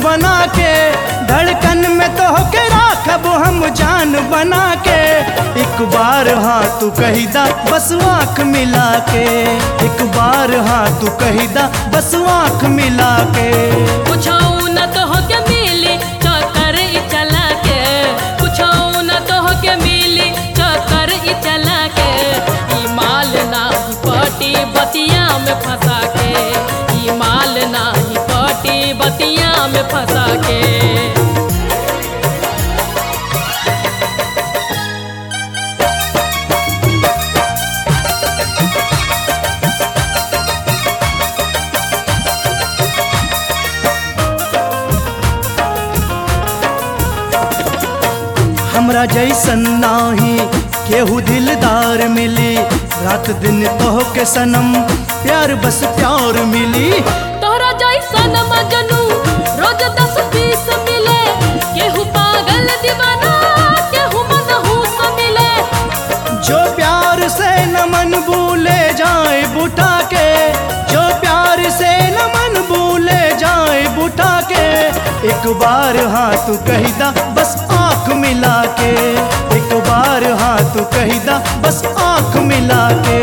बना के, धड़कन में तो के राखब हम जान बना के। एक बार हाँ तू कहिदा बस आँख मिला के, एक बार हाँ तू कहिदा बस आँख मिला के। कुछऊ न तो के मिली चक्कर ई चला के, कुछऊ न तो के मिली चक्कर ई चला के। ई माल नाही पटी बतिया में फंसा के, ई माल नाही पटी बतिया में फंसा के। हमरा जैसन नाही केहू दिलदार मिली, रात दिन तोह के सनम प्यार बस प्यार मिली। तोहरा जैसन मजनू रोज 10-20 मिले, केहू पागल दीवाना केहू मनहूस मिले। जो प्यार से न मन भूले जाए बुठा के, जो प्यार से न मन भूले जाए बुठा के। एक बार हाँ तू कहिदा बस आँख मिला के, एक बार हाँ तू कहिदा बस आँख मिला के।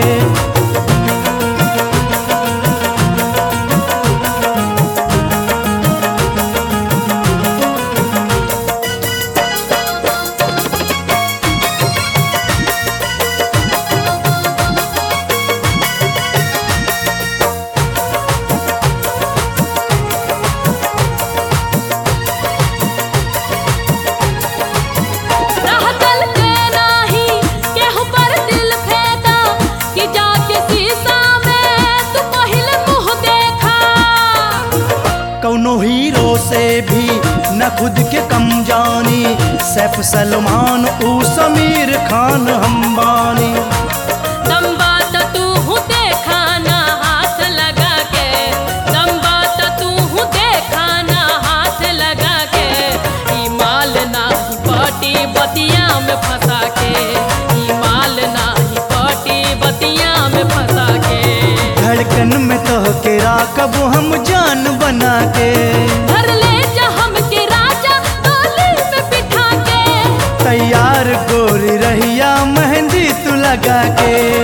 कौनो हीरो से भी न खुद के कम जानी, सैफ सलमान ऊ समीर खान अंबानी। दम बात तू हूँ देखा ना हाथ लगा के, दम बात तू हूँ देखा ना हाथ लगा के। ई माल नाही पटी बतिया में फंसा के, ई माल नाही पटी बतिया में फंसा के। धड़कन में तो के राखब हम जान बना के, घर ले जा हमके राजा डोली में बिठा के। तैयार गोरी रहिया मेहंदी तू लगा के।